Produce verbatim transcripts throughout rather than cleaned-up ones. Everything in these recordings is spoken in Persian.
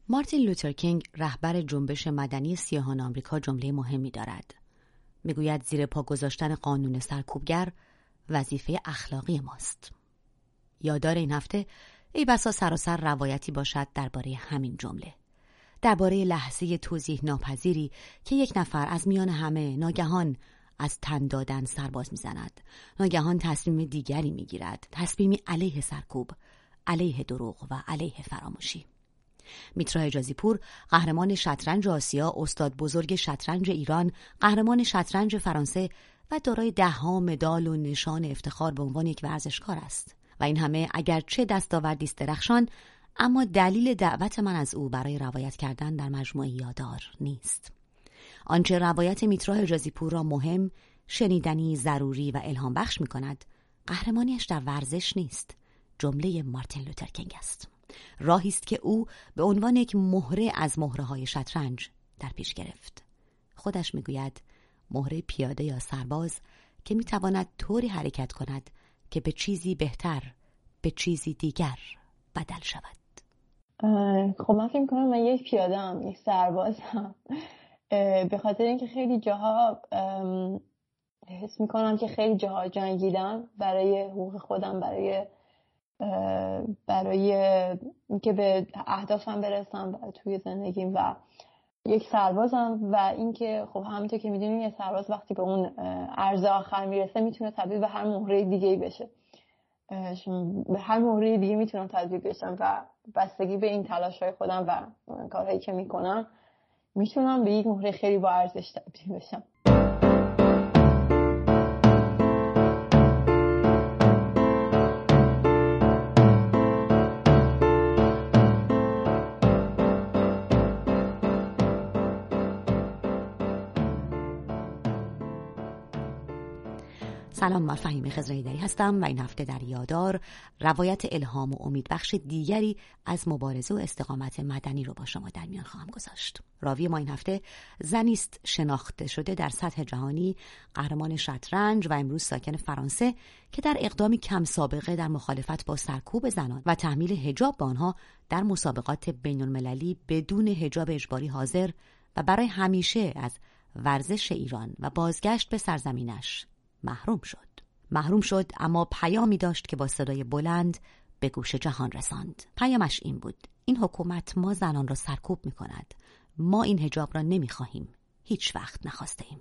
مارتین لوتر کینگ رهبر جنبش مدنی سیاهان آمریکا جمله مهمی دارد. میگوید زیر پا گذاشتن قانون سرکوبگر وظیفه اخلاقی ماست. یاددار این هفته ای بسا سراسر روایتی باشد درباره همین جمله. درباره لحظه توضیح ناپذیری که یک نفر از میان همه ناگهان از تن دادن سرباز میزند. ناگهان تصمیم دیگری میگیرد. تصمیمی علیه سرکوب، علیه دروغ و علیه فراموشی. میترا حجازی پور، قهرمان شطرنج آسیا، استاد بزرگ شطرنج ایران، قهرمان شطرنج فرانسه و دارای ده‌ها مدال و نشان افتخار به عنوان یک ورزشکار است. و این همه اگرچه دستاوردی است درخشان، اما دلیل دعوت من از او برای روایت کردن در مجموعه یاددار نیست. آنچه روایت میترا حجازی پور را مهم، شنیدنی، ضروری و الهام بخش می کند، قهرمانیش در ورزش نیست، جمله مارتین لوتر کینگ است. راهی است که او به عنوان یک مهره از مهره‌های شطرنج در پیش گرفت. خودش میگوید مهره پیاده یا سرباز که میتواند طوری حرکت کند که به چیزی بهتر، به چیزی دیگر بدل شود. خب من فکر می‌کنم من یک پیاده هم، یک سرباز هم، به خاطر اینکه خیلی جاها حس می‌کنم که خیلی جاها جنگیدم برای حقوق خودم، برای برای اینکه به اهدافم برسم توی زندگیم و یک سربازم. و اینکه خب همونطور که میدونیم یه سرباز وقتی به اون عرض آخر میرسه میتونه تبدیل به هر مهره دیگه‌ای بشه، به هر مهره دیگه میتونم تبدیل بشم و بستگی به این تلاش‌های خودم و کارهایی که میکنم میتونم به یک مهره خیلی با ارزش تبدیل بشم. سلام، من فهیمه خضره‌ایدری هستم و این هفته در یاددار روایت الهام و امیدبخش دیگری از مبارزه و استقامت مدنی رو با شما در میان خواهم گذاشت. راوی ما این هفته زنی است شناخته شده در سطح جهانی، قهرمان شطرنج و امروز ساکن فرانسه که در اقدامی کم سابقه در مخالفت با سرکوب زنان و تحمیل حجاب به آنها در مسابقات بین‌المللی بدون حجاب اجباری حاضر و برای همیشه از ورزش ایران و بازگشت به سرزمینش محروم شد. محروم شد اما پیامی داشت که با صدای بلند به گوش جهان رساند. پیامش این بود: این حکومت ما زنان را سرکوب می کند. ما این حجاب را نمی خواهیم. هیچ وقت نخواسته ایم.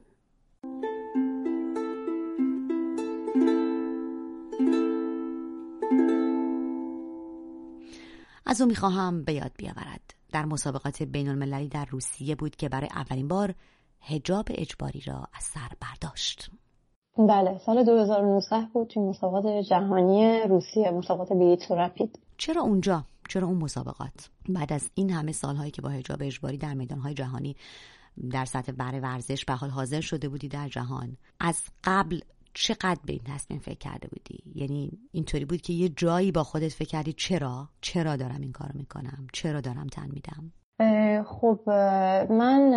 از او می خواهم به یاد بیاورد در مسابقات بین المللی در روسیه بود که برای اولین بار حجاب اجباری را از سر برداشت. بله، سال دو هزار و نوزده بود توی مسابقات جهانی روسیه، مسابقات بیت و رپید. چرا اونجا؟ چرا اون مسابقات؟ بعد از این همه سالهایی که با حجاب اجباری در میدانهای جهانی در سطح برای ورزش به حال حاضر شده بودی در جهان، از قبل چقدر به این تصمیم فکر کرده بودی؟ یعنی اینطوری بود که یه جایی با خودت فکر کردی چرا؟ چرا دارم این کارو میکنم؟ چرا دارم تن میدم؟ خب من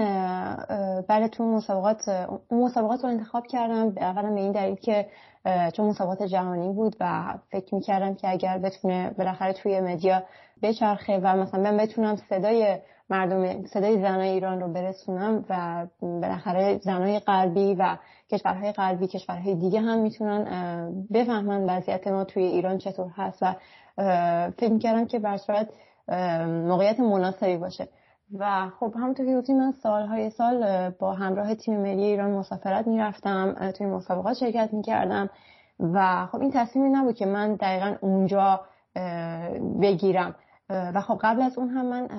برای تو مسابقات اون مسابقات رو انتخاب کردم اولا به این دلیل که چون مسابقات جهانی بود و فکر می‌کردم که اگر بتونه بالاخره توی مدیا بچرخه و مثلا من بتونم صدای مردم، صدای زنای ایران رو برسونم و بالاخره زنای غربی و کشورهای غربی، کشورهای دیگه هم میتونن بفهمن وضعیت ما توی ایران چطور هست و فکر می‌کردم که به صورت موقعیت مناسبی باشه. و خب همونطور که گفتیم من سالهای سال با همراه تیم ملی ایران مسافرت میرفتم، توی مسابقات شرکت میکردم و خب این تصمیمی نبود که من دقیقاً اونجا بگیرم و خب قبل از اون هم من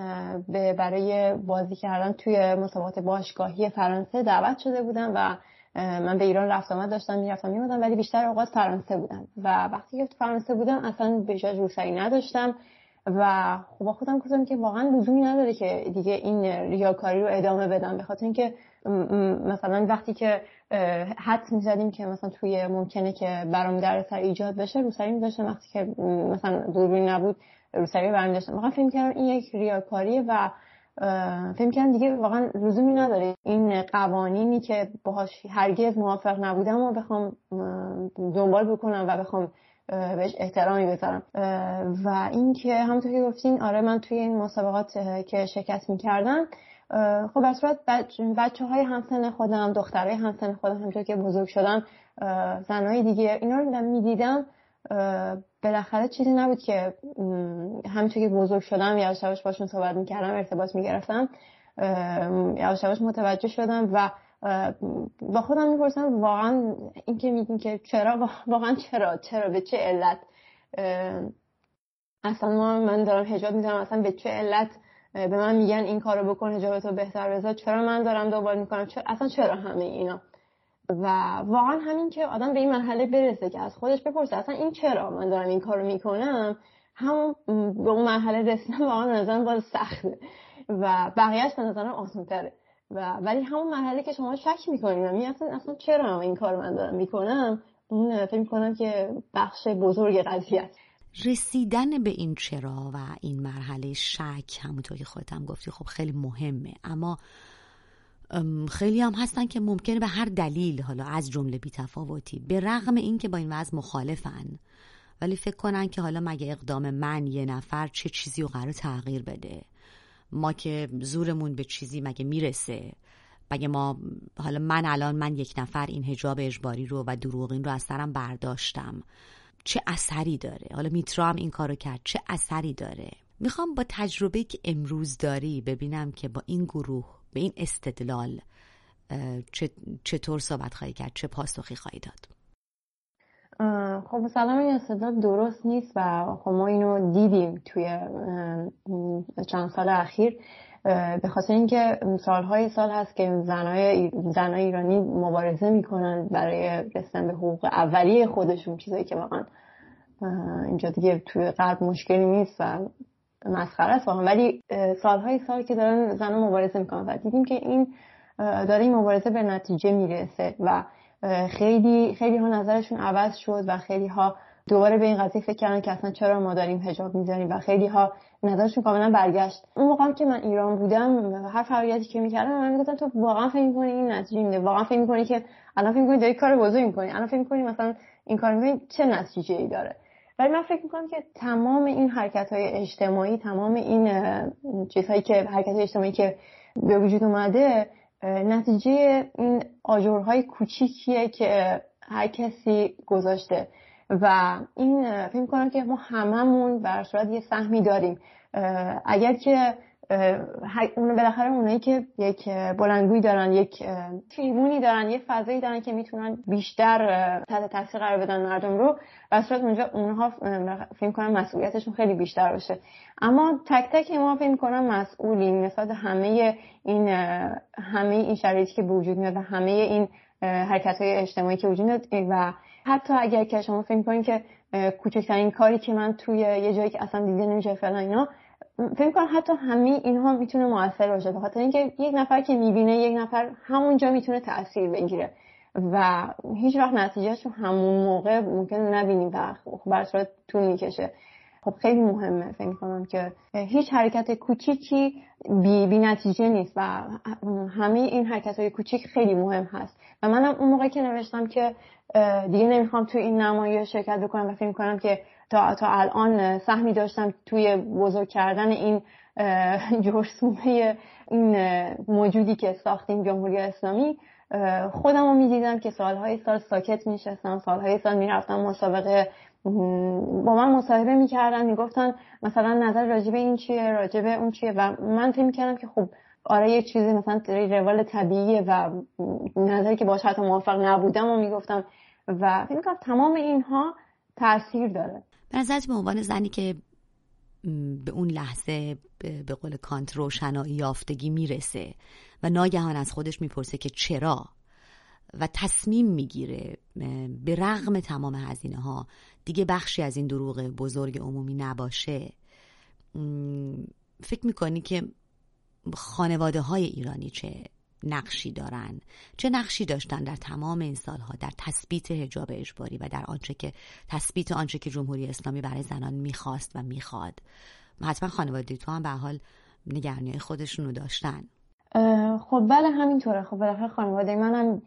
برای بازی کردن توی مسابقات باشگاهی فرانسه دعوت شده بودم و من به ایران رفت آمد داشتم میرفتم میومدم، ولی بیشتر اوقات فرانسه بودم و وقتی که فرانسه بودم اصلا به جای روسری نداشتم و خب با خودم گفتم که واقعا لزومی نداره که دیگه این ریاکاری رو ادامه بدم، به خاطر اینکه مثلا وقتی که حدس می‌زدیم که مثلا توی ممکنه که برام دردسر ایجاد بشه روسری می‌داشتم، وقتی که مثلا دوربین نبود روسری برام داشتم. واقعا فکر کردم این یک ریاکاریه و فکر کردم دیگه واقعا لزومی نداره این قوانینی که باهاش هرگز موافق نبودم و بخوام دنبال بکنم و بخوام بهش احترامی بذارم. و این که همونطور که گفتین آره من توی این مسابقات که شرکت می‌کردم خب به صورت بچه‌های همسن خودم، دخترای همسن خودم، همونطور که بزرگ شدم زنای دیگه اینا رو می‌دیدم، بالاخره چیزی نبود که همونطور که بزرگ شدم یواش یواش باشون صحبت می‌کردم، ارتباط می‌گرفتم، یواش یواش متوجه شدم و با خودم میپرسم واقعا این که میگین که چرا، واقعا چرا چرا به چه علت اصلا ما من دارم حجاب میذارم، اصلا به چه علت به من میگن این کارو بکن، حجابتو بهتر بذار، چرا من دارم دنبال میکنم، چرا اصلا چرا همه اینا. و واقعا همین که آدم به این مرحله برسه که از خودش بپرسه اصلا این چرا من دارم این کارو میکنم، هم به اون مرحله رسیدن واقعا نظرم باز سخته و بقیه‌اش به نظرم آسان‌تره. و ولی همون مرحله که شما شک میکنید یعنی اصلا اصلا چرا این کارو من دارم میکنم، اون فکر میکنم که بخش بزرگ قضیه است. رسیدن به این چرا و این مرحله شک همونطور که خودت هم گفتی خب خیلی مهمه، اما خیلی هم هستن که ممکنه به هر دلیل، حالا از جمله بی‌تفاوتی، به رغم این که با این وضع مخالفن ولی فکر کنن که حالا مگه اقدام من یه نفر چه چیزی رو قرار تغییر بده، ما که زورمون به چیزی مگه میرسه، مگه ما حالا من الان من یک نفر این حجاب اجباری رو و دروغین رو از سرم برداشتم چه اثری داره، حالا میترا هم این کارو کرد چه اثری داره. میخوام با تجربه‌ای که امروز داری ببینم که با این گروه به این استدلال چطور صحبت خواهی کرد، چه پاسخی خواهی داد؟ خب مثلا این استدلال درست نیست و خب ما اینو دیدیم توی چند سال اخیر، به خاطر اینکه سالهای سال هست که زنای زنای ایرانی مبارزه میکنن برای رسیدن به حقوق اولیه خودشون، چیزایی که واقعا اینجا دیگه توی غرب مشکلی نیست و مسخره است واقعا، ولی سالهای سال که دارن زنها مبارزه میکنن و دیدیم که این داره این مبارزه به نتیجه میرسه و خیلی خیلی ها نظرشون عوض شد و خیلی ها دوباره به این قضیه فکر کردن که اصلا چرا ما داریم حجاب میذاریم و خیلی ها نظرشون کاملا برگشت. اون موقعی که من ایران بودم هر فعالیتی که میکردم من میگفتم تو واقعا فکر می‌کنی این نتیجه میده، واقعا فکر می‌کنی که الان فکر می‌کنی داری کار بزرگ می‌کنی، الان فکر می‌کنی مثلا این کار می‌کنی چه نتیجه‌ای داره. ولی من فکر می‌کنم که تمام این حرکت‌های اجتماعی، تمام این چیزهایی که حرکت‌های اجتماعی که به وجود اومده نتیجه این آجرهای کوچیکیه که هر کسی گذاشته و این فکر می‌کنم که ما هممون بر صورت یه سهمی داریم. اگر که اون بالاخره اونایی که یک بلندگویی دارن، یک تریبونی دارن، یه فضایی دارن که میتونن بیشتر تحت تاثیر قرار بدن مردم رو، بر صورت اونجا اونها فکر می‌کنم مسئولیتشون خیلی بیشتر باشه. اما تک تک ما فکر می‌کنم مسئولیم نسبت همه این همه این شرایطی که به وجود میاد و همه این حرکت‌های اجتماعی که وجود میاد و حتی اگر که شما فکر می‌کنید که کوچکترین کاری که من توی یه جایی که اصلا دیده نمیشه فلان اینا، فکر کنم حتی همین اینها میتونه موثر باشه، به خاطر اینکه یک نفر که میبینه یک نفر همونجا میتونه تأثیر بگیره و هیچ وقت نتیجهش رو همون موقع ممکنه نبینیم و بر صورت طول میکشه. خب خیلی مهمه فکر کنم که هیچ حرکت کوچیکی بی, بی نتیجه نیست و همه این حرکت‌های کوچیک خیلی مهم هست و منم اون موقع که نوشتم که دیگه نمیخوام توی این نمایش شرکت بکنم و فکر کنم که تا تا الان سهمی داشتم توی بزرگ کردن این جرثومه این موجودی که ساختیم جمهوری اسلامی، خودم رو میدیدم که سالهای سال ساکت میشستم، سالهای سال میرفتم مسابقه، با من مصاحبه میکردن، میگفتن مثلا نظر راجبه این چیه، راجبه اون چیه و من فکر میکردم که خب آره یه چیزی مثلا روال طبیعیه و نظری که باهاش حتی موافق نبودم و میگفتم و فکر میکنم تمام اینها تأثیر داره. به نظرت به عنوان زنی که به اون لحظه به قول کانت روشنایی یافتگی میرسه و ناگهان از خودش میپرسه که چرا و تصمیم میگیره به رغم تمام هزینه ها دیگه بخشی از این دروغ بزرگ عمومی نباشه، فکر میکنی که خانواده های ایرانی چه نقشی دارن، چه نقشی داشتن در تمام این سالها در تثبیت حجاب اجباری و در آنچه که تثبیت آنچه که جمهوری اسلامی برای زنان میخواست و میخواد؟ حتما خانواده تو هم به حال نگرانی‌های خودشونو داشتن. خب بله همینطوره. خب بالاخره خانواده منم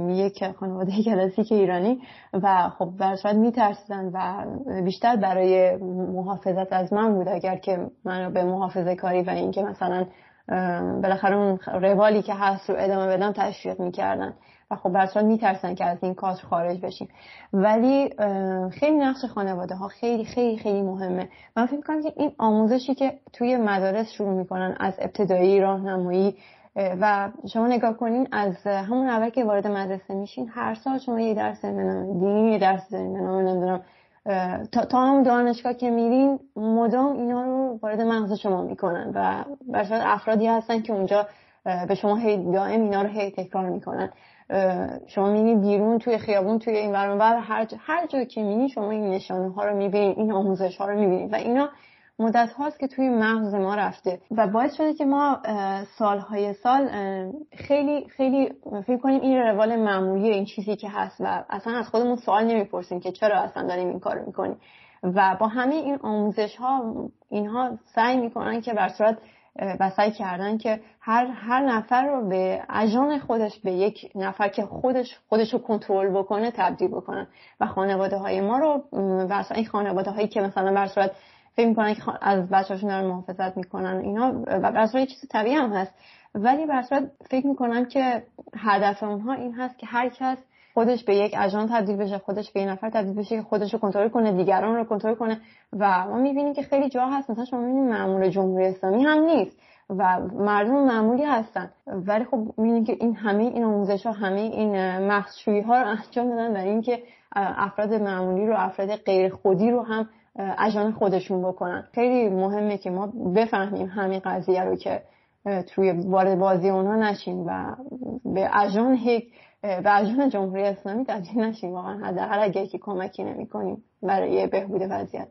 یک خانواده کلاسیک ایرانی و خب در صورت میترسیدن و بیشتر برای محافظت از من بود اگر که منو به محافظه کاری و اینکه مثلا بالاخره اون روالی که هست رو ادامه بدم تشویق میکردن و خب در صورت میترسن که از این کار خارج بشیم. ولی خیلی نقش خانواده ها خیلی خیلی خیلی مهمه. من فکر میکنم که این آموزشی که توی مدارس شروع میکنن از ابتدایی راهنمایی و شما نگاه کنین از همون اول که وارد مدرسه میشین هر سال شما یه درس دینی، یه درس دارین، نمیدونم تا تا هم دانشگاه که میرین مدام اینا رو وارد مغز شما میکنن و برای افرادی هستن که اونجا به شما هی دائم اینا رو هی تکرار میکنن. شما میبینید بیرون توی خیابون توی این ور اون ور هر جا هر جا که میبینید شما این نشانه ها رو میبینید، این آموزش ها رو میبینید و اینا مدت هاست که توی مغز ما رفته و باعث شده که ما سالهای سال خیلی خیلی فکر کنیم این روال معمولی این چیزی که هست و اصلا از خودمون سوال نمیپرسیم که چرا اصلا داریم این کارو میکنیم و با همه این آموزش ها اینها سعی میکنن که بر صورت و سعی کردن که هر هر نفر رو به اجان خودش به یک نفر که خودش خودش رو کنترل بکنه تبدیل بکنن و خانواده های ما رو و این خانواده هایی که مثلا بر صورت فکر میکنن که از بچه‌هاشون دارن محافظت میکنن اینا و بر صورت چیز طبیعی هم هست ولی بر صورت فکر میکنن که هدف اونها این هست که هر کس خودش به یک اجان تبدیل بشه، خودش به یک نفر تبدیل بشه که خودش رو کنترل کنه، دیگران رو کنترل کنه و ما میبینیم که خیلی جا هست مثلا شما میبینید مأمور جمهوری اسلامی هم نیست و مردم معمولی هستن ولی خب میبینید که این همه این آموزش‌ها همه این مخشویی ها رو انجام دادن برای اینکه افراد معمولی رو افراد غیر خودی رو هم اجان خودشون بکنن. خیلی مهمه که ما بفهمیم همین قضیه رو که توی وارد بازی اونها نشیم و به اجان هیک به اجان جمهوری اسلامی تبدیل نشیم. واقعا حداقل اگه که کمکی نمی‌کنیم برای بهبود وضعیت.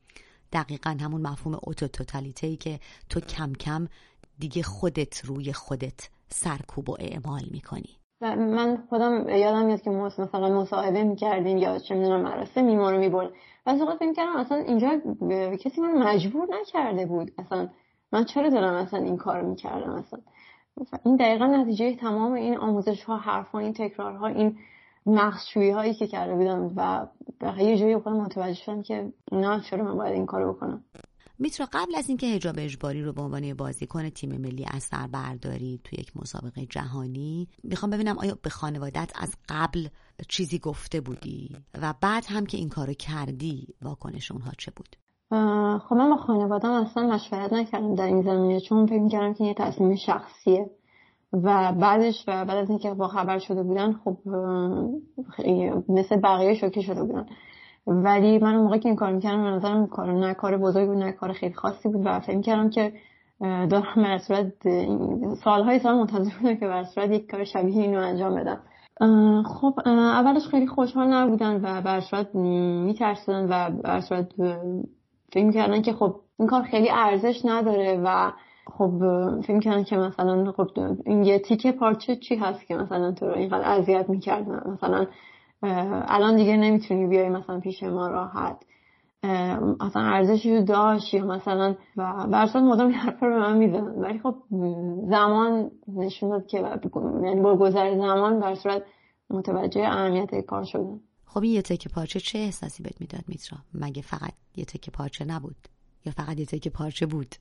دقیقاً همون مفهوم اوتوتالیته‌ای که تو کم کم دیگه خودت روی خودت سرکوب و اعمال میکنی. من خودم یادم میاد که ما مثلا مصاحبه میکردیم یا چه میدونم مراسم میما رو میبرد و از وقت فکر کردم اصلا اینجا کسی من مجبور نکرده بود، اصلا من چرا دارم اصلا این کارو میکردم. اصلا این دقیقاً نتیجه تمام این آموزش ها، حرفا، این تکرارها، این مخشویی هایی که کرده بودم و به یه جایی خودم متوجه شدم که نه چرا من باید این کارو بکنم. میترا قبل از اینکه حجاب اجباری رو به عنوان بازیکن تیم ملی از سر برداری توی یک مسابقه جهانی، میخوام ببینم آیا به خانوادت از قبل چیزی گفته بودی و بعد هم که این کارو کردی واکنش اونها چه بود؟ خب من با خانواده‌ام اصلا مشورت نکردم در این زمینه چون فکر می‌کردم که این تصمیم شخصیه و بعدش و بعد از اینکه با خبر شده بودن خب مثل بقیه شوکه شده بودن ولی من اون موقع که این کار میکردم به نظرم کار نه کار بزرگی بود نه کار خیلی خاصی بود و فکر میکردم که دارم به صورت سالهای سال منتظر بودم که به صورت یک کار شبیه اینو انجام بدم. خب اولش خیلی خوشحال نبودن و به صورت میترسیدن و به صورت فکر میکردن که خب این کار خیلی ارزش نداره و خب فکر میکردن که مثلا خب این یه تیکه پارچه چی هست که مثلا تو رو اینقدر اذیت میکردن، مثلا الان دیگه نمیتونی بیای مثلا پیش ما راحت، اصلا ارزشی داشت یا مثلا و برسات مدام این حرفا رو به من میزنن. ولی خب زمان نشون داد که یعنی با گذر زمان برصورت متوجه اهمیت کار شدن. خب این یه تکه پارچه چه احساسی بهت میداد میترا؟ مگه فقط یه تکه پارچه نبود یا فقط یه تکه پارچه بود؟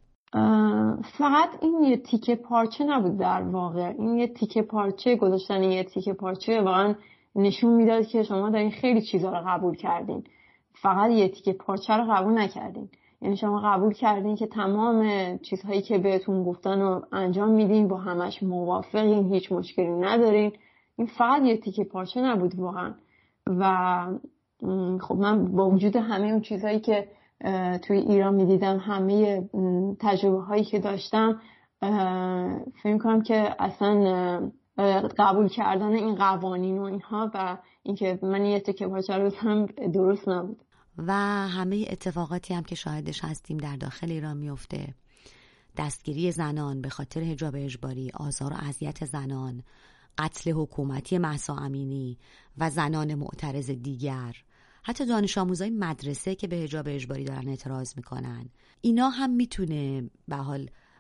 فقط این یه تیکه پارچه نبود، در واقع این یه تیکه پارچه گذاشتن یه تیکه پارچه واقعا نشون میداد که شما دارین خیلی چیزا رو قبول کردین، فقط یه تیکه پارچه رو قبول نکردین. یعنی شما قبول کردین که تمام چیزهایی که بهتون گفتن رو انجام میدین، با همش موافقین، هیچ مشکلی ندارین. این فقط یه تیکه پارچه نبود واقعا. و خب من با وجود همه اون چیزهایی که توی ایران میدیدم، همه تجربه هایی که داشتم، فکر می‌کنم که اصلا قبول کردن این قوانین و اینها و اینکه من یه تیکه پارچه رو بزنم درست نبود. و همه اتفاقاتی هم که شاهدش هستیم در داخل ایران میفته، دستگیری زنان به خاطر حجاب اجباری، آزار و اذیت زنان، قتل حکومتی مهسا امینی و زنان معترض دیگر، حتی دانش آموزای مدرسه که به حجاب اجباری دارن اعتراض میکنن، اینا هم میتونه به حال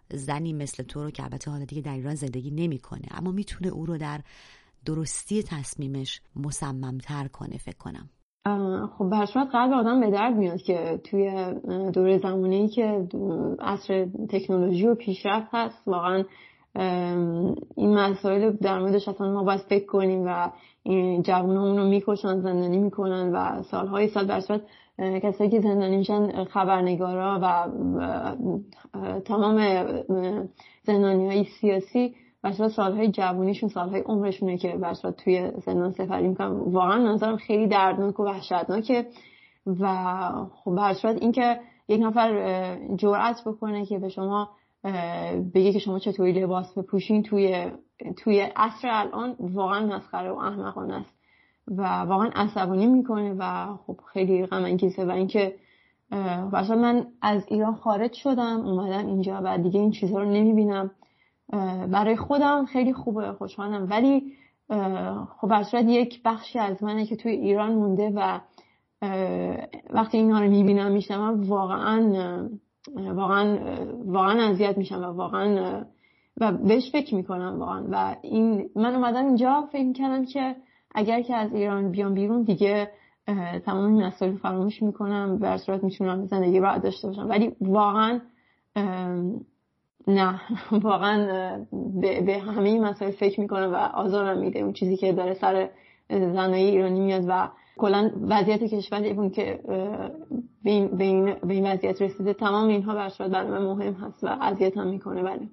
زنی مثل تو رو که البته حالا دیگه در ایران زندگی نمیکنه اما میتونه او رو در درستی تصمیمش مصمم‌تر کنه فکر کنم. خب به صورت قلب آدم به درد میاد که توی دوره زمانی که عصر تکنولوژی و پیشرفت هست واقعا این مسائل در موردش اصلا ما باید فکر کنیم و این جوانامون رو میکشن، زندانی میکنن و سالهای سال به صورت کسایی که زندانی میشن خبرنگارا و تمام زندانیای سیاسی به صورت سالهای جوانیشون سالهای عمرشونه که به صورت توی زندان سپری میکنن. واقعا نظرم خیلی دردناک و وحشتناکه و خب به صورت این که یک نفر جرأت بکنه که به شما بگه که شما چطوری لباس بپوشین توی توی عصر الان واقعا مسخره و احمقانه است و واقعا عصبانی میکنه و خب خیلی غم انگیزه. و اینکه مثلا من از ایران خارج شدم اومدم اینجا و دیگه این چیزها رو نمیبینم. برای خودم خیلی خوبه، خوشحالم، ولی خب به صورت یک بخشی از منه که توی ایران مونده و وقتی اینا رو میبینم میشنم واقعا واقعا واقعا اذیت میشم و واقعا و بهش فکر میکنم واقعا. و این من اومدم اینجا فکر میکردم که اگر که از ایران بیام بیرون دیگه تمام این مسائل فراموش میکنم و به صورت میتونم زندگی راحت داشته باشم، ولی واقعا نه، واقعا به, به همه این مسائل فکر میکنم و آزارم میده اون چیزی که داره سر زنای ایرانی میاد و کلا وضعیت کشور اون که به این, به این, به این وضعیت رسیده. تمام اینها به صورت برای من مهم هست و اذیتم میکنه. بله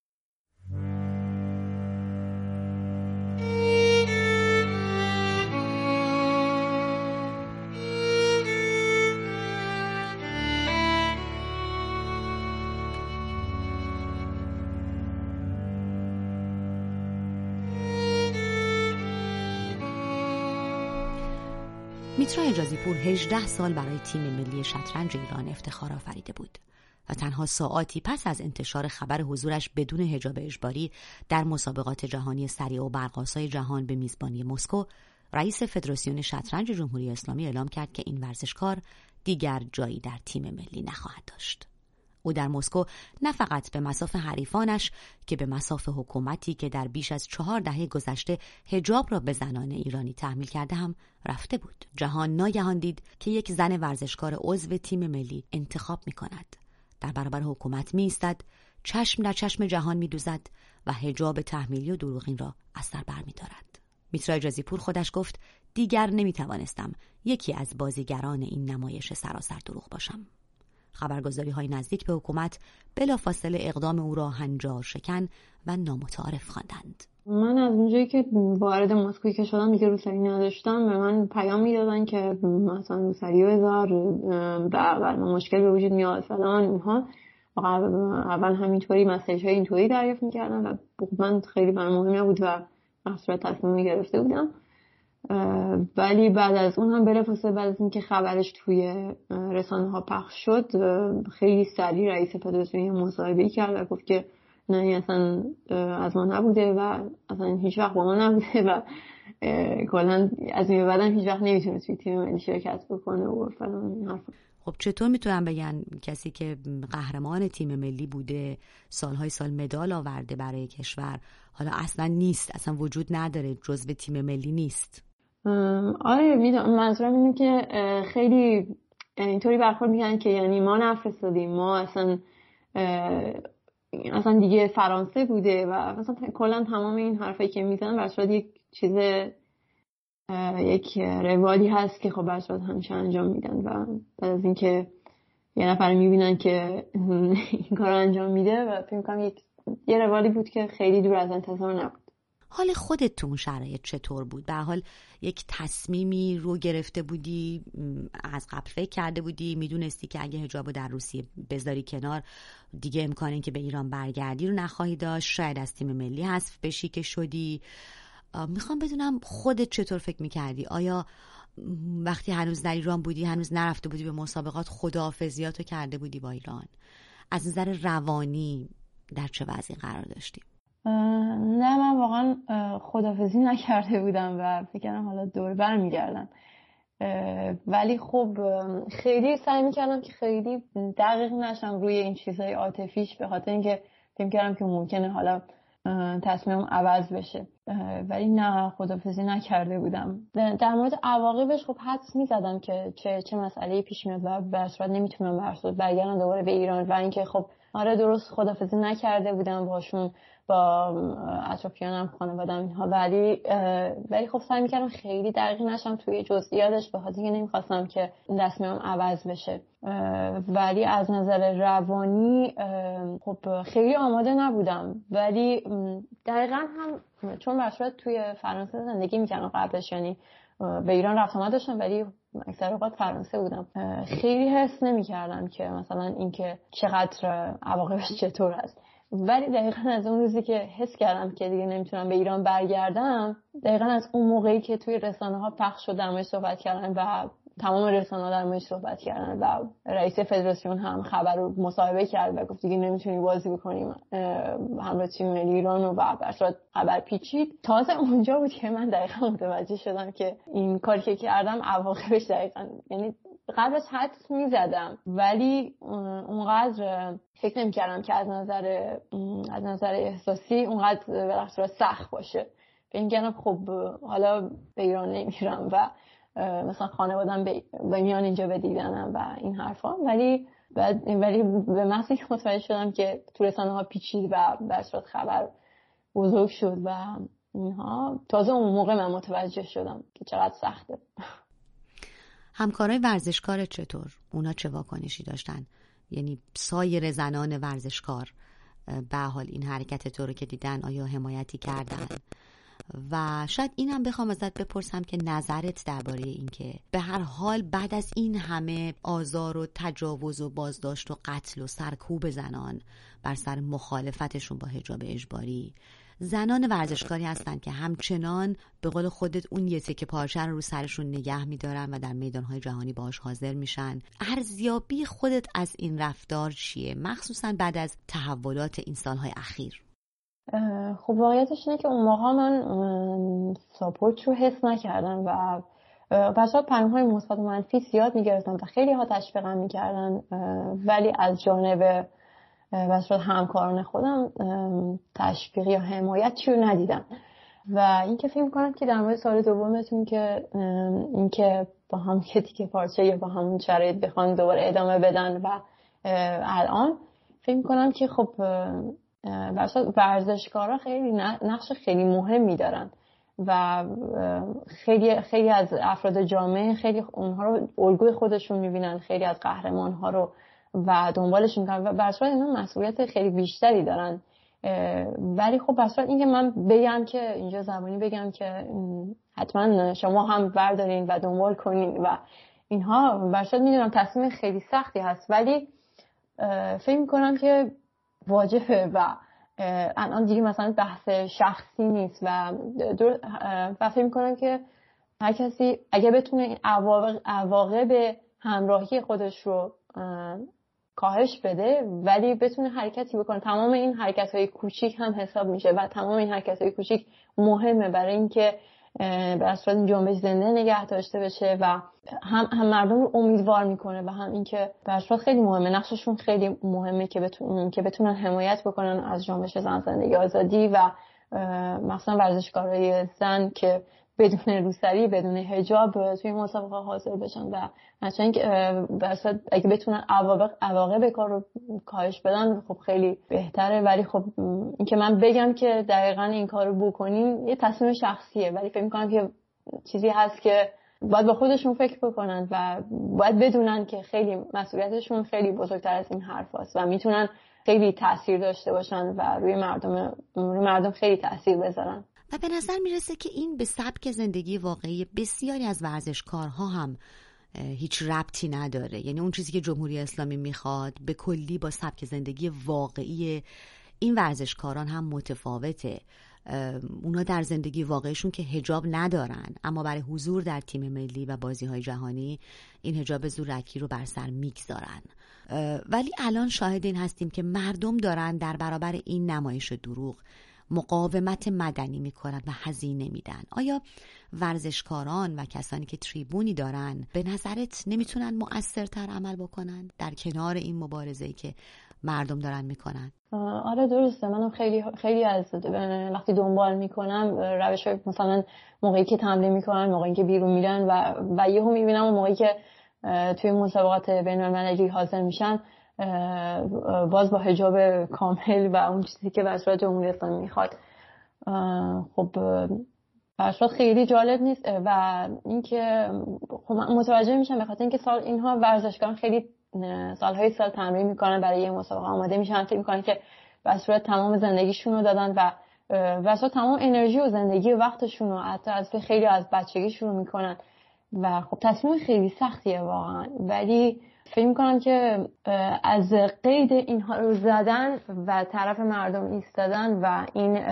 میترا حجازی پور هجده سال برای تیم ملی شطرنج ایران افتخار آفریده بود و تنها ساعاتی پس از انتشار خبر حضورش بدون حجاب اجباری در مسابقات جهانی سریع و برق‌آسای جهان به میزبانی مسکو، رئیس فدراسیون شطرنج جمهوری اسلامی اعلام کرد که این ورزشکار دیگر جایی در تیم ملی نخواهد داشت. او در مسکو نه فقط به مصاف حریفانش که به مصاف حکومتی که در بیش از چهار دهه گذشته حجاب را به زنان ایرانی تحمیل کرده هم رفته بود. جهان ناگهان دید که یک زن ورزشکار عضو تیم ملی انتخاب می کند. در برابر حکومت می ایستد، چشم در چشم جهان می دوزد و حجاب تحمیلی و دروغین را از سر بر می دارد. میترا حجازی پور خودش گفت دیگر نمی توانستم یکی از بازیگران این نمایش سراسر دروغ باشم. خبرگزاری های نزدیک به حکومت بلافاصله اقدام او را هنجار شکن و نامتعارف خواندند. من از اونجایی که وارد مسکو که شدم دیگه روسری نداشتم، به من پیام میدادن که مثلا روسری بذار و مشکل به وجود میاد فلان اونها. اول همینطوری مسیج های اینطوری دریافت میکردم و من خیلی برام مهم نبود و اصلا تصمیم گرفته بودم. ولی بعد از اون هم بلافاصله بعد از اینکه خبرش توی رسانه ها پخش شد خیلی سریع رئیس فدراسیون مصاحبه کرد و گفت که نه این اصلا از ما نبوده و اصلا هیچ وقت با ما نبوده و کلا از این بعدم هیچ وقت نمیتونه توی تیم ملی شرکت بکنه و فلان این حرفا. خب چطور میتونن بگن کسی که قهرمان تیم ملی بوده، سالهای سال مدال آورده برای کشور، حالا اصلا نیست، اصلا وجود نداره، جزو تیم ملی نیست؟ آره میدونم، منظورم اینه که خیلی اینطوری برخورد میکنن که یعنی ما نفرستادیم، ما اصلا اصلا دیگه فرانسه بوده و مثلا کلا تمام این حرفایی که میزنن برشاد یک چیز یک روالی هست که خب برشاد همیشه انجام میدن و بعد از اینکه یه نفر میبینن که این کار انجام میده و فکر میکنم یک یه روالی بود که خیلی دور از انتظار نبود. حال خودت تو اون شرایط چطور بود؟ به حال یک تصمیمی رو گرفته بودی، از قبل فکر کرده بودی، میدونستی که اگه حجابو در روسیه بذاری کنار دیگه امکان این که به ایران برگردی رو نخواهی داشت، شاید از تیم ملی حذف بشی که شدی. میخوام بدونم خودت چطور فکر میکردی؟ آیا وقتی هنوز در ایران بودی، هنوز نرفته بودی به مسابقات، خداحافظیاتو کرده بودی با ایران؟ از نظر روانی در چه وضعی قرار داشتی؟ نه من واقعا خداحافظی نکرده بودم و فکر کنم حالا دور برمیگردم، ولی خب خیلی سعی میکردم که خیلی دقیق نشم روی این چیزهای عاطفیش، به خاطر اینکه فکر کردم که ممکنه حالا تصمیمم عوض بشه، ولی نه، خدافظی نکرده بودم. در مورد عواقبش خب حدس می‌زدم که چه چه مسئله‌ای پیش میاد و به هر صورت نمیتونم برگردم دوباره به ایران و اینکه خب آره درست خدافظی نکرده بودم باشون، با اطرافیانم، خانواده‌ام اینها، ولی ولی خب سعی می‌کردم خیلی دقیق نشم توی جزئیاتش، به خاطر اینکه نمی‌خواستم که تصمیمم عوض بشه. ولی از نظر روانی خب خیلی آماده نبودم، ولی دقیقاً هم چون به صورت توی فرانسه زندگی می‌کردم قبلش، یعنی به ایران رفت آمد داشتم ولی اکثر اوقات فرانسه بودم، خیلی حس نمی‌کردم که مثلا اینکه چقدر عواقبش چطور است. ولی دقیقاً از اون روزی که حس کردم که دیگه نمیتونم به ایران برگردم، دقیقاً از اون موقعی که توی رسانه‌ها پخش شد در موردش صحبت کردن و تمام رسانه‌ها در موردش صحبت کردن و رئیس فدراسیون هم خبر رو مصاحبه کرد و گفت دیگه نمیتونی بازی بکنیم همراه تیم ملی ایران و بعد شد خبر پیچید. تازه اونجا بود که من دقیقاً متوجه شدم که این کاری که کردم عواقبش دقیقاً، یعنی قبلش حدس میزدم ولی اونقدر فکر نمی‌کردم که از نظر از نظر احساسی اونقدر به صورت سخت باشه. فکر می‌کردم خب حالا به ایران نمیرم و مثلا خانواده‌ام به میان اینجا به دیدنم و این حرفا، ولی بعد ولی به محض اینکه متوجه شدم که تو رسانه‌ها پیچید و به صورت خبر بزرگ شد و اینها، تازه اون موقع من متوجه شدم که چقدر سخته. همکارای ورزشکار چطور؟ اونا چه واکنشی داشتن؟ یعنی سایر زنان ورزشکار به حال این حرکت تو رو که دیدن آیا حمایتی کردن؟ و شاید اینم بخوام ازت بپرسم که نظرت درباره این که به هر حال بعد از این همه آزار و تجاوز و بازداشت و قتل و سرکوب زنان بر سر مخالفتشون با حجاب اجباری، زنان ورزشکاری هستن که همچنان به قول خودت اون یه تکه پارچه رو رو سرشون نگه میدارن و در میدانهای جهانی باهاش حاضر میشن. ارزیابی خودت از این رفتار چیه، مخصوصا بعد از تحولات این سالهای اخیر؟ خب واقعیتش اینه که اون موقع من ساپورت رو حس نکردم و بچه‌ها پیام‌های مثبت و منفی زیاد می‌گرفتن و خیلی ها تشویقم می‌کردن، ولی از جانب بچه‌ها همکاران خودم تشویق یا حمایتی رو ندیدم. و این که فکر می‌کنم که در مورد سال دومتون که این که با هم که تیکه پارچه یا با همون شرایط بخوان دوباره ادامه بدن و الان فکر می‌کنم که خب ورزشکارا خیلی نقش خیلی مهمی دارن و خیلی خیلی از افراد جامعه خیلی اونها رو الگوی خودشون میبینن، خیلی از قهرمان ها رو و دنبالش میکنن و برای اینا مسئولیت خیلی بیشتری دارن. ولی خب برای اینکه من بگم که اینجا زبانی بگم که حتما شما هم بردارین و دنبال کنین و اینها، برای میدونم تصمیم خیلی سختی هست، ولی فکر میکنم که واجبه و الان دیگه مثلا بحث شخصی نیست و و فکر میکنم که هر کسی اگه بتونه این عواقب همراهی خودش رو کاهش بده ولی بتونه حرکتی بکنه، تمام این حرکت‌های کوچیک هم حساب میشه و تمام این حرکت‌های کوچیک مهمه برای اینکه به اصل جنبش زنده نگه داشته بشه و هم هم مردم رو امیدوار میکنه و هم اینکه به اصل خیلی مهمه، نقششون خیلی مهمه که بتونن که بتونن حمایت بکنن از جنبش زن زندگی آزادی و مثلا ورزشکارای زن که بدون روسری بدون حجاب توی مسابقه حاضر بشن و مثلا که اگه بتونن عواقب عواقب کار رو کاهش بدن خب خیلی بهتره. ولی خب این که من بگم که دقیقاً این کارو بکنین یه تصمیم شخصیه، ولی فکر می‌کنم که چیزی هست که باید با خودشون فکر بکنن و باید بدونن که خیلی مسئولیتشون خیلی بزرگتر از این حرف هست و میتونن خیلی تاثیر داشته باشن و روی مردم روی مردم خیلی تاثیر بذارن. و به نظر میرسه که این به سبک زندگی واقعی بسیاری از ورزشکارها هم هیچ ربطی نداره. یعنی اون چیزی که جمهوری اسلامی میخواد به کلی با سبک زندگی واقعی این ورزشکاران هم متفاوته. اونا در زندگی واقعیشون که حجاب ندارن، اما برای حضور در تیم ملی و بازی‌های جهانی این حجاب زورکی رو بر سر میگذارن. ولی الان شاهد این هستیم که مردم دارن در برابر این نمایش دروغ مقاومت مدنی میکنن و هزینه میدن. آیا ورزشکاران و کسانی که تریبونی دارن به نظرت نمیتونن مؤثرتر عمل بکنن در کنار این مبارزه‌ای که مردم دارن میکنن. آره درسته. منم خیلی خیلی از وقتی دنبال میکنم روش مثلا موقعی که تمرین میکنن، موقعی که بیرون میرن و و یهو میبینم اون موقعی که توی مسابقات بین‌المللی حاضر میشن باز با حجاب کامل و اون چیزی که بسیار جمهوری اسلامی میخواد. خب بسیار خیلی جالب نیست و اینکه خب متوجه میشم به خاطر اینکه سال اینها ورزشکاران خیلی سالهای سال تمرین میکنن، برای یه مسابقه آماده میشن، فکر میکنن که به صورت تمام زندگیشون رو دادن و به صورت تمام انرژی و زندگی و وقتشون رو حتی از خیلی از بچگی شروع میکنن و خب تصمیم خیلی سختیه واقعا. ولی فکر میکنم که از قید اینها رو زدن و طرف مردم ایستادن و این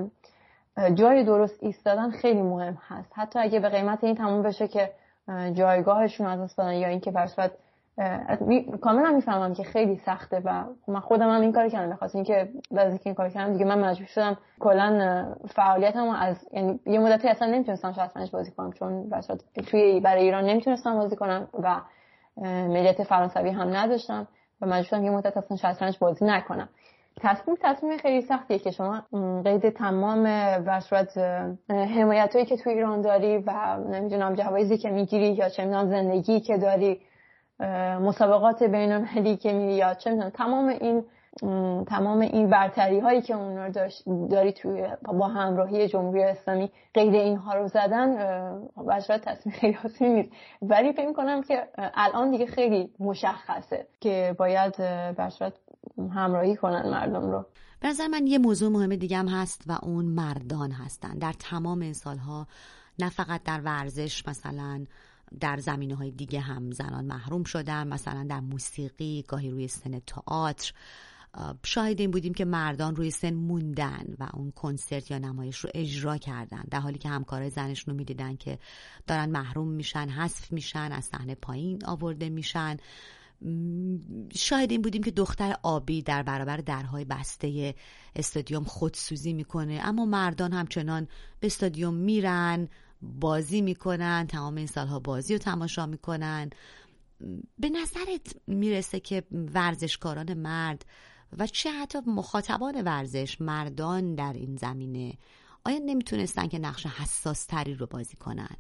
جای درست ایستادن خیلی مهم هست، حتی اگه به قیمت این تموم بشه که جایگاهشون از دست بدن یا اینکه به صورت کاملا میفهمم که خیلی سخته و من خودم هم این کار کردم. به خاطر اینکه بعد از اینکه این کار کردم دیگه من مجبور شدم کلا فعالیتمو از یعنی یه مدتی اصلا نمیتونستم شطرنج بازی کنم، چون واسه توی برای ایران نمیتونستم بازی کنم و ملیت فرانسوی هم نداشتم و مجبور شدم یه مدت اصلا شطرنج بازی نکنم. تصمیم تصمیم خیلی سختیه که شما قید تمام به صورت حمایتایی که توی ایران داری و نمیدونم جوایزی که میگیری یا چه میدونم زندگی که داری، مسابقات بین‌المللی که میری یا چه میدونم تمام این تمام این برتری هایی که اون رو داری توی با همراهی جمهوری اسلامی، قید اینها رو زدن به صورت تصمیم خیلی آسونی نیست. ولی فکر می‌کنم که الان دیگه خیلی مشخصه که باید به صورت همراهی کنن مردم رو. به نظر من یه موضوع مهم دیگه هم هست و اون مردان هستن. در تمام این سالها نه فقط در ورزش، مثلا در زمینه‌های دیگه هم زنان محروم شدن، مثلا در موسیقی، گاهی روی سن تئاتر شاهد این بودیم که مردان روی سن موندن و اون کنسرت یا نمایش رو اجرا کردن، در حالی که همکارای زنشون رو می‌دیدن که دارن محروم میشن، حذف میشن، از صحنه پایین آورده میشن. شاهد این بودیم که دختر آبی در برابر درهای بسته استادیوم خودسوزی میکنه، اما مردان همچنان به استادیوم میرن، بازی میکنن، تمام این سالها بازی رو تماشا میکنن. به نظرت میرسه که ورزشکاران مرد و چه حتی مخاطبان ورزش مردان در این زمینه آیا نمیتونستن که نقش حساس تری رو بازی کنن؟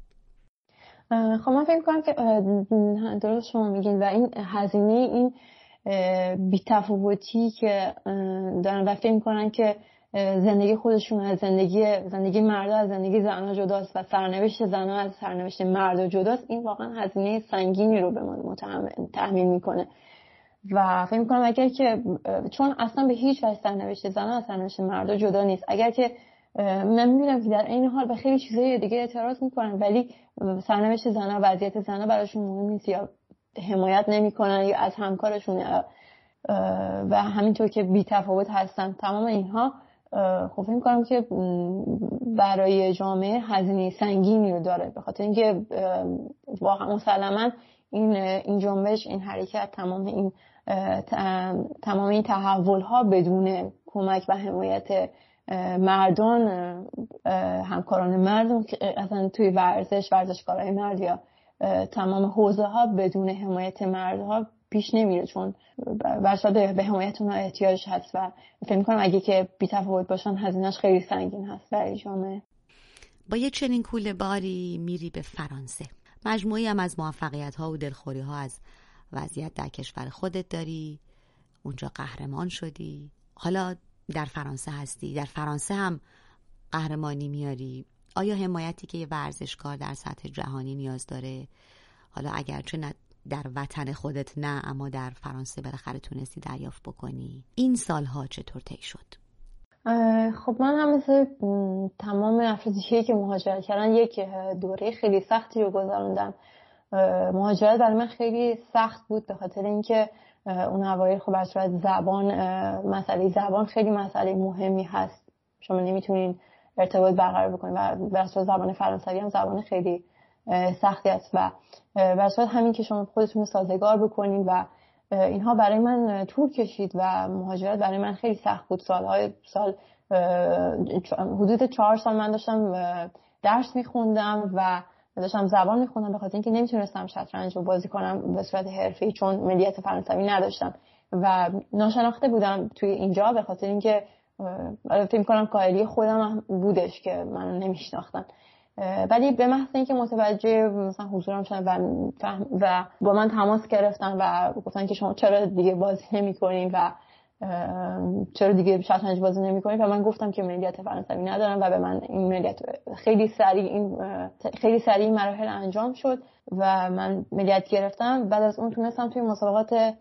خب من فکر می‌کنم که درست شما میگین و این هزینه این بی‌تفاوتی که دارن و فکر می‌کنن که زندگی خودشون از زندگی زندگی مردا از زندگی زن‌ها جداست و سرنوشت زن‌ها از سرنوشت مردا جداست، این واقعا هزینه سنگینی رو به ما تحمیل میکنه و فکر می‌کنم اگر که چون اصلا به هیچ وجه سرنوشت زن‌ها از سرنوشت مردا جدا نیست، اگر که من می‌بینم که در این حال به خیلی چیزای دیگه اعتراض میکنن ولی سرنوشت زن‌ها، وضعیت زن‌ها براشون مهم نیست یا حمایت نمیکنن یا از همکارشون و همینطور که بی‌تفاوت هستن. تمام اینها خب فکر می‌کنم که برای جامعه هزینه سنگینی رو داره، به خاطر اینکه واقعا مسلماً این این جنبش، این حرکت، تمام این تمام این تحول‌ها بدون کمک و حمایت مردان، همکاران مردم اصلا توی ورزش، ورزشکارای مرد یا تمام حوزه ها بدون حمایت مردها پیش نمیره، چون برصد به حمایت اونها احتیاج هست و فکر می‌کنم اگه که بی‌تفاوت باشن هزینه‌اش خیلی سنگین هست برای جامعه. با یه چنین کوله باری میری به فرانسه، مجموعی هم از موفقیت‌ها و دلخوری‌ها از وضعیت در کشور خودت داری، اونجا قهرمان شدی، حالا در فرانسه هستی، در فرانسه هم قهرمانی میاری. آیا حمایتی که یه ورزشکار در سطح جهانی نیاز داره، حالا اگرچه نه در وطن خودت نه، اما در فرانسه بالاخره تونستی دریافت بکنی، این سالها چطور طی شد؟ خب من هم مثل تمام افرادی که مهاجرت کردن یک دوره خیلی سختی رو گذروندم. مهاجرت برای من خیلی سخت بود به خاطر اینکه اون اوایل خب از صورت زبان، مسئله زبان خیلی مسئله مهمی هست، شما نمیتونین ارتباط برقرار بکنین و به صورت زبان فرانسوی هم زبان خیلی سختی است و به صورت همین که شما خودتون رو سازگار بکنین و اینها برای من طول کشید و مهاجرت برای من خیلی سخت بود. سالهای سال حدود چهار سال من داشتم درس میخوندم و داشتم زبان میخوندم به خاطر اینکه نمیتونستم شطرنج رو بازی کنم به صورت حرفه‌ای چون ملیت فرانسوی نداشتم و ناشناخته بودم توی اینجا به خاطر اینکه فکر می‌کنم کاهلی خودم بودش که من نمیشناختن، ولی به محض اینکه متوجه مثلا حضورم شدن و فهم و با من تماس گرفتن و گفتن که شما چرا دیگه بازی نمی‌کنین و چرا دیگه شطرنج بازی نمی‌کنین و من گفتم که ملیت فرانسوی ندارم و به من این ملیت خیلی سریع این خیلی سریع مراحل انجام شد و من ملیت گرفتم. بعد از اون تونستم توی مسابقات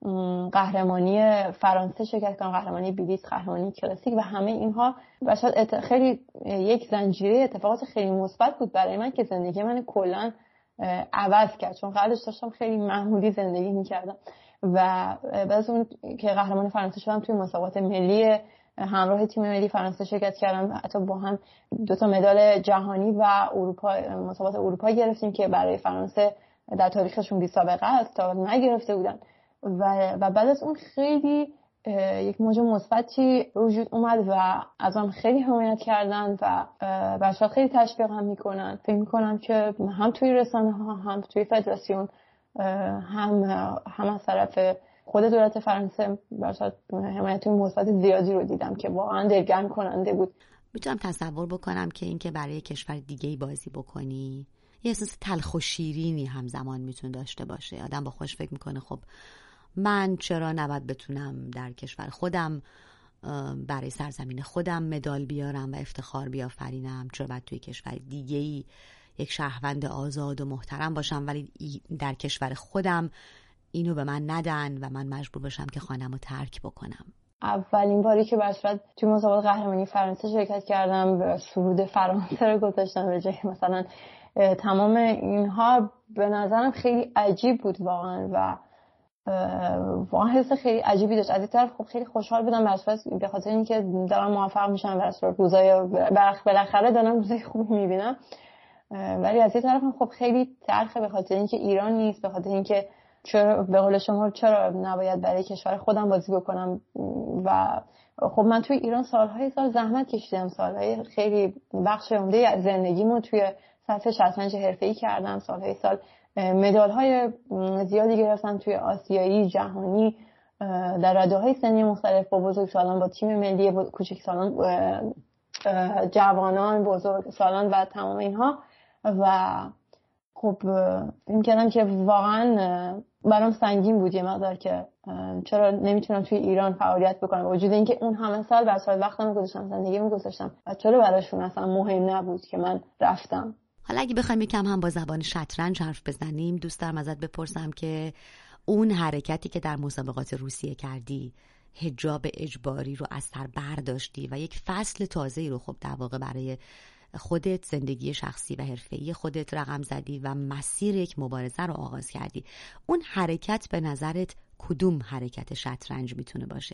قهرمانی فرانسه شرکت کنم، قهرمانی بلیت، قهرمانی کلاسیک و همه اینها و شاید خیلی یک زنجیره اتفاقات خیلی مثبت بود برای من که زندگی من کلا عوض کرد، چون قبلش داشتم خیلی معمولی زندگی می‌کردم و بعد از اون که قهرمان فرانسه شدم توی مسابقات ملی همراه تیم ملی فرانسه شرکت کردم، حتی با هم دو تا مدال جهانی و اروپا مسابقات اروپا گرفتیم که برای فرانسه در تاریخشون بی سابقه است، تا نگرفته بودن و و بعد از اون خیلی یک موج مثبتی وجود اومد و ازم خیلی حمایت کردن و بچه‌ها خیلی تشویق هم میکنن. فکر میکنم که هم توی رسانه ها هم توی فدراسیون هم هم از طرف خود دولت فرانسه بچه‌ها حمایت مثبت زیادی رو دیدم که واقعا دلگرم کننده بود. میتونم تصور بکنم که اینکه برای کشور دیگه‌ای بازی بکنی یه احساس تلخ و شیرینی همزمان میتونه داشته باشه. آدم با خوش فکر میکنه خب من چرا نباید بتونم در کشور خودم برای سرزمین خودم مدال بیارم و افتخار بیافرینم، چرا باید توی کشور دیگه‌ای یک شهروند آزاد و محترم باشم ولی در کشور خودم اینو به من ندن و من مجبور باشم که خانه‌مو ترک بکنم. اولین باری که باشد توی مسابقات قهرمانی فرانسه شرکت کردم، سرود فرانسه رو گذاشتم به جای مثلا تمام اینها، به نظرم خیلی عجیب بود واقعا و واقعا حس خیلی عجیبی داشت. از این طرف خب خیلی خوشحال بودم به خاطر اینکه دارم موفق میشم و اصلا روزای بالاخره دارم روزای خوبی میبینم، ولی از این طرف هم خب خیلی تلخه به خاطر اینکه ایران نیست، به خاطر اینکه چرا به قول شما چرا نباید برای کشور خودم بازی بکنم و خب من توی ایران سالهای سال زحمت کشیدم، سالهای خیلی بخش عمده از زندگیمو توی سطح شطرنج حرفه‌ای کردم، سالهای سال مدال‌های زیادی گرفتم توی آسیایی، جهانی، در رده‌های سنی مختلف، با بزرگسالان، با تیم ملی کوچکسالان، جوانان، بزرگسالان و تمام اینها و خب فکر کردم که واقعا برام سنگین بود یه مقدار که چرا نمیتونم توی ایران فعالیت بکنم، وجود اینکه اون همه سال بر سال وقتم گذاشتم، زندگیمو گذاشتم و چرا براشون اصلا مهم نبود که من رفتم. حالا اگه بخوایم یکم هم با زبان شطرنج حرف بزنیم، دوست دارم ازت بپرسم که اون حرکتی که در مسابقات روسیه کردی، حجاب اجباری رو از سر برداشتی و یک فصل تازه‌ای رو خب در واقع برای خودت، زندگی شخصی و حرفه‌ای خودت رقم زدی و مسیر یک مبارزه رو آغاز کردی. اون حرکت به نظرت کدوم حرکت شطرنج میتونه باشه؟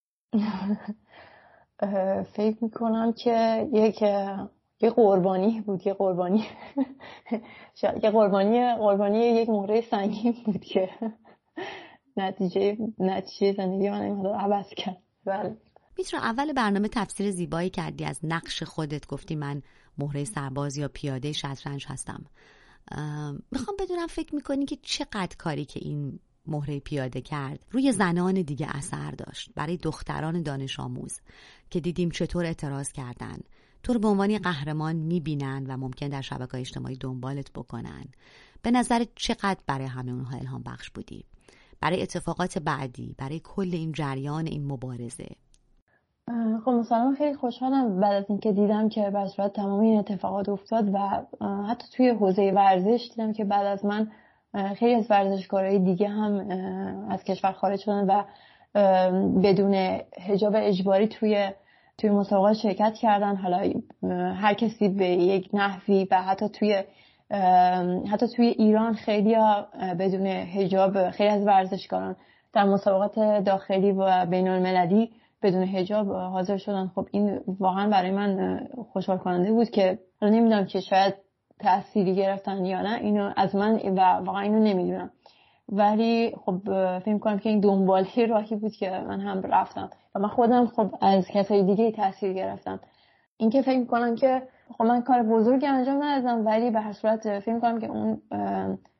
فکر میکنم که یک یه قربانی بود، یه قربانی یه قربانی قربانی یک مهره سنگین بود که نتیجه نتیجه زندگی من این مقدار عوض کرد. بله. میتونم اول برنامه تفسیر زیبایی کردی از نقش خودت، گفتی من مهره سرباز یا پیاده شطرنج هستم. میخوام بدونم فکر میکنی که چقدر کاری که این مهره پیاده کرد روی زنان دیگه اثر داشت، برای دختران دانش آموز که دیدیم چطور اعتراض کردن، تو رو به عنوان قهرمان میبینن و ممکن در شبکه‌های اجتماعی دنبالت بکنن. به نظر چقدر برای همه اونها الهام بخش بودی؟ برای اتفاقات بعدی، برای کل این جریان این مبارزه؟ خب مثلا خیلی خوشحالم بعد از اینکه دیدم که به صورت تمام این اتفاقات افتاد و حتی توی حوزه ورزش دیدم که بعد از من خیلی از ورزشکارهای دیگه هم از کشور خارج شدن و بدون حجاب اجباری توی توی مسابقات شرکت کردن. حالا هر کسی به یک نحوی و حتی توی حتی توی ایران خیلی بدون حجاب، خیلی از ورزشکاران در مسابقات داخلی و بین المللی بدون حجاب حاضر شدن. خب این واقعا برای من خوشحال کننده بود که نمیدونم که شاید تأثیری گرفتن یا نه اینو از من و واقعا اینو نمیدونم، ولی خب فکر می‌کنم که این دنباله راهی بود که من هم رفتم و من خودم خب از کسای دیگه تأثیر گرفتم. این که فکر می‌کنم که خب من کار بزرگی انجام ندادم، ولی به هر صورت فکر می‌کنم که اون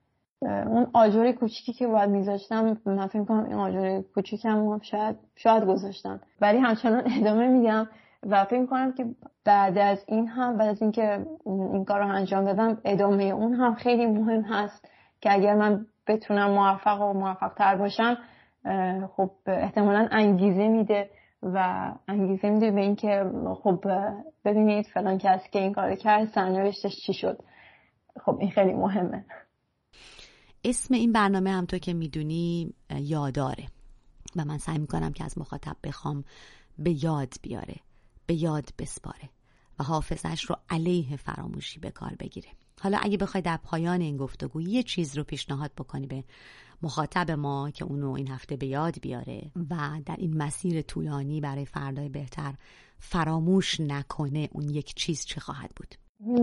اون آجر کوچیکی که باید میذاشتم من فکر می‌کنم این آجر کوچیکم شاید شاید گذاشتم، ولی همچنان ادامه میدم و فکر می‌کنم که بعد از این هم بعد از اینکه این کار رو انجام دادم ادامه اون هم خیلی مهم هست که اگر من بتونم موفق و موفق‌تر باشم خب احتمالاً انگیزه میده و انگیزه میده به این که خب ببینید فلان کسی که این کارو کرد سرنوشتش چی شد. خب این خیلی مهمه. اسم این برنامه هم تو که میدونی یاداره و من سعی میکنم که از مخاطب بخوام به یاد بیاره، به یاد بسپاره و حافظش رو علیه فراموشی به کار بگیره. حالا اگه بخوای در پایان این گفتگو یه چیز رو پیشنهاد بکنی به مخاطب ما که اونو این هفته به یاد بیاره و در این مسیر طولانی برای فردای بهتر فراموش نکنه، اون یک چیز چه خواهد بود؟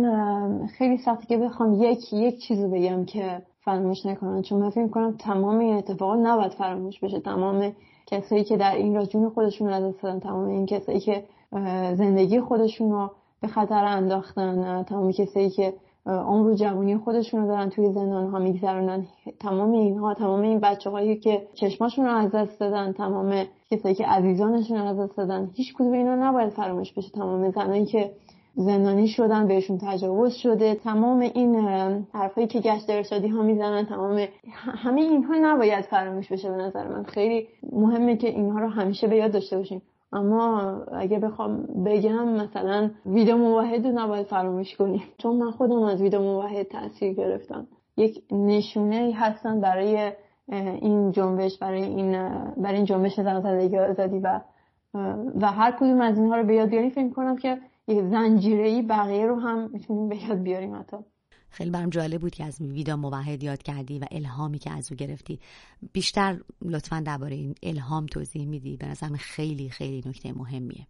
خیلی سخته که بخوام یک یک چیزو بگم که فراموش نکنن، چون من فکر می‌کنم تمام این اتفاقات نباید فراموش بشه. تمام کسایی که در این راه جون خودشون رو از دست دادن، تمام این کسایی که زندگی خودشون رو به خطر انداختن، تمام کسایی که عمر و جوانی خودشون رو دارن توی زندان‌ها میگذرونن، تمام اینها، تمام این بچه‌هایی که چشماشون رو از دست دادن، تمام کسایی که عزیزانشون رو از دست دادن، هیچ کدوم اینا نباید فراموش بشه. تمام زنایی که زندانی شدن، بهشون تجاوز شده، تمام این حرفایی که گشت ارشادی ها میزنن، تمام همه اینها نباید فراموش بشه. به نظر من خیلی مهمه که اینها رو همیشه به یاد داشته باشیم. اما اگه بخوام بگم مثلا ویدا موحد رو نباید فراموش کنیم، چون من خودم از ویدا موحد تاثیر گرفتم. یک نشونه هستن برای این جنبش، برای این برای این جنبش زن زندگی آزادی و و هر کدوم از اینها رو به یاد بیاریم فکر می‌کنم که یه زنجیره‌ای بقیه رو هم میتونیم به یاد بیاریم. حتی خیلی برام جالب بود که از ویدا موحد یاد کردی و الهامی که از او گرفتی. بیشتر لطفاً درباره این الهام توضیح میدی؟ به نظرم خیلی خیلی نکته مهمیه.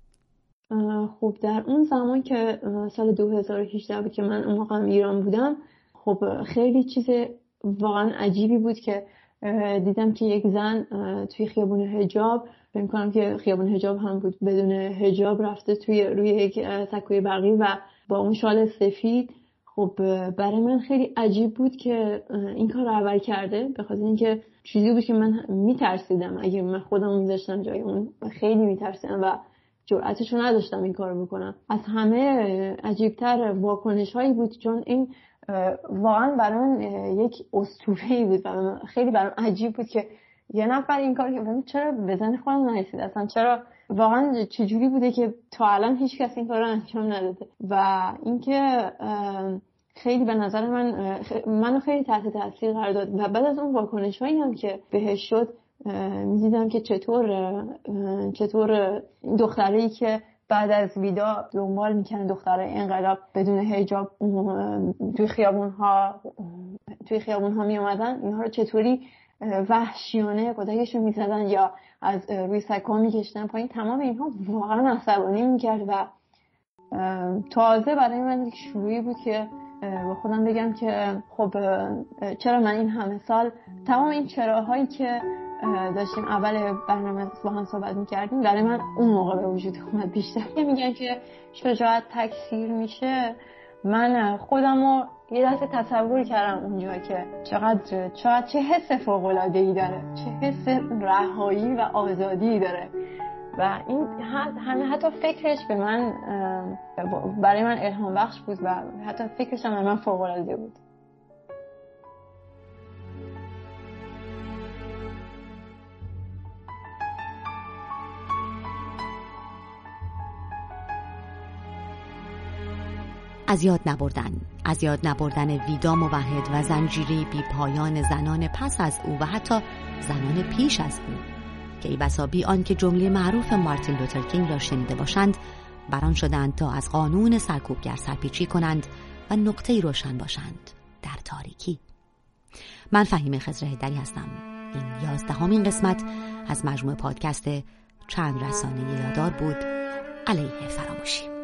خب در اون زمان که سال دو هزار و هجده بود که من اون موقع ایران بودم، خب خیلی چیز واقعا عجیبی بود که دیدم که یک زن توی خیابون حجاب، فکر کنم که خیابون حجاب هم بود، بدون حجاب رفته توی روی یک سکوی برقی و با اون شال سفید. خب برای من خیلی عجیب بود که این کار رو اول کرده، به خاطر اینکه چیزی بود که من میترسیدم اگه من خودم میذاشتم جای اون، خیلی میترسیدم و جرأتشو نداشتم این کارو بکنم. از همه عجیبتر واکنش هایی بود، چون این واقعا برام یک اسطوره‌ای بود و خیلی برام عجیب بود که یه نفر این کار که چرا به ذهن خودم نرسید اصلا، چرا واقعا چجوری بوده که تا الان هیچ کس این کار رو انجام نداده. و اینکه خیلی به نظر من منو خیلی تحت تاثیر قرار داد و بعد از اون واکنش‌هایی هم که بهش شد می‌دیدم که چطور چطور دخترایی که بعد از ویدا دنبال میکنن، دخترای انقلاب بدون حجاب توی خیابون‌ها توی خیابون‌ها می اومدن، اینها رو چطوری وحشیانه کتکشون می‌زدن یا از روی سکو می‌کشتن پایین. تمام اینها واقعا عصبانی می‌کرد و تازه برای من یک شروعی بود که با خودم بگم که خب چرا من این همه سال تمام این چراهایی که داشتیم اول برنامه با هم صحبت می‌کردیم برای من اون موقع به وجود اومد بیشتر. میگن که شجاعت تکثیر میشه، من خودمو یه دفعه تصور کردم اونجا که چقدر چقدر چه حس فوق‌العاده‌ای داره، چه حس رهایی و آزادی داره و این همه حتی فکرش به من برای من الهام بخش بود و حتی فکرش هم به من فوق‌العاده بود. از یاد نبردن از یاد نبردن ویدا موحد و زنجیره بی پایان زنان پس از او و حتی زنان پیش از او که ای بسا بی آن که جمله معروف مارتین لوتر کینگ را شنیده باشند بران شدند تا از قانون سرکوبگر سرپیچی کنند و نقطه‌ای روشن باشند در تاریکی. من فهیمه خضر هیدری هستم. این یازدهمین قسمت از مجموعه پادکست چند رسانه یادار بود علیه فراموشی.